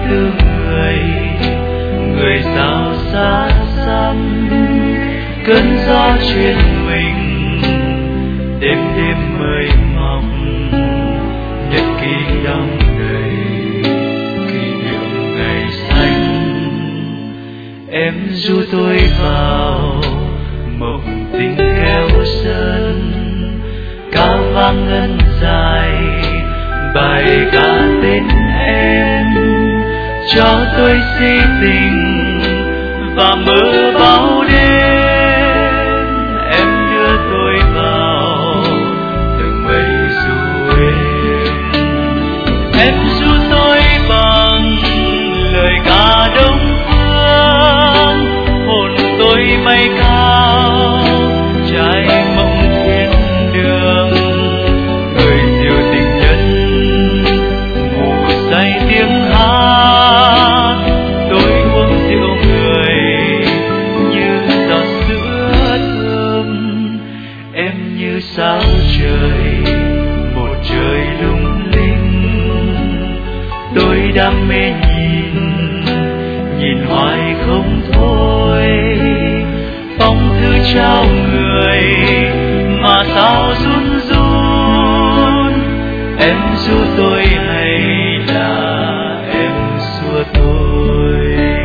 tư người, người sao xa xăm cơn gió truyền mình, đêm đêm mây mỏng nhật ký đong đầy kỷ niệm ngày xanh. Em ru tôi vào mộng tình kéo sơn, ca vang ngân dài bài ca tên em, cho tôi si tình và mơ bao đêm. Em đưa tôi vào từng mây ru em ru tôi bằng lời ca đông phương, hồn tôi mây cao trái mộng thiên đường. Người yêu tình nhân ngủ say tiếng hát, tôi uống rượu người như giọt sữa thơm. Em như sao trời, một trời lung linh, tôi đam mê nhìn hoài không thôi. Phong thư trao người mà sao run run, em ru tôi hay là em xua tôi?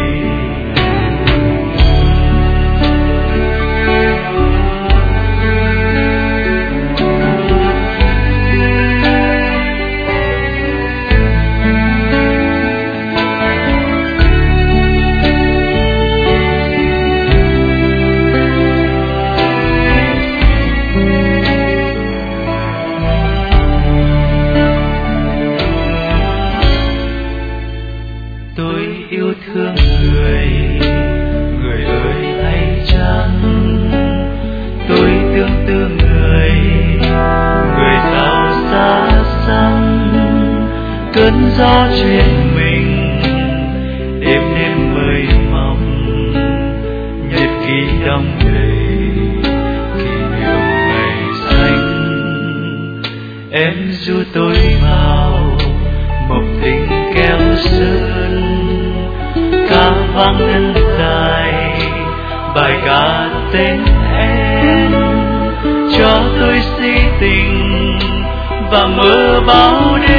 Tôi yêu thương người, người ơi hay chăng? Tôi tương tư người, người sao xa xăm cơn gió truyền mình, đêm đêm mây mỏng nhật ký đong đầy kỷ niệm ngày xanh. Em ru tôi vào mộng tình kéo sơn, ca vang ngân dài bài ca tên em, cho tôi si tình và mơ bao đêm.